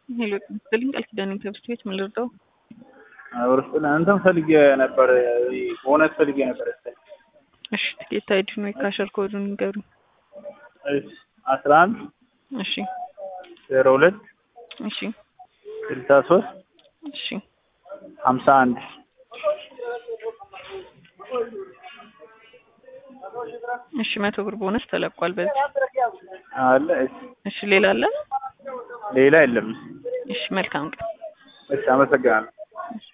ሄሎ ስልኝ ቃል ኪዳን ኢንተርስቲት ምን ልርዳው? ወርስና አንተም ፈልጌ ነበር ቦነስ ፈልጌ ነበር። እሺ ትኬት አይዲ ነው የካሸር ኮዱን ንገሩኝ። እሺ 11 እሺ 02 እሺ 63 እሺ 51 እሺ 100 ብር ቦነስ ተለቋል በዚህ አለ። እሺ ሌላ አለ? ሌላ የለም። እሺ መልካም ቀን። እሺ አመሰግናለሁ።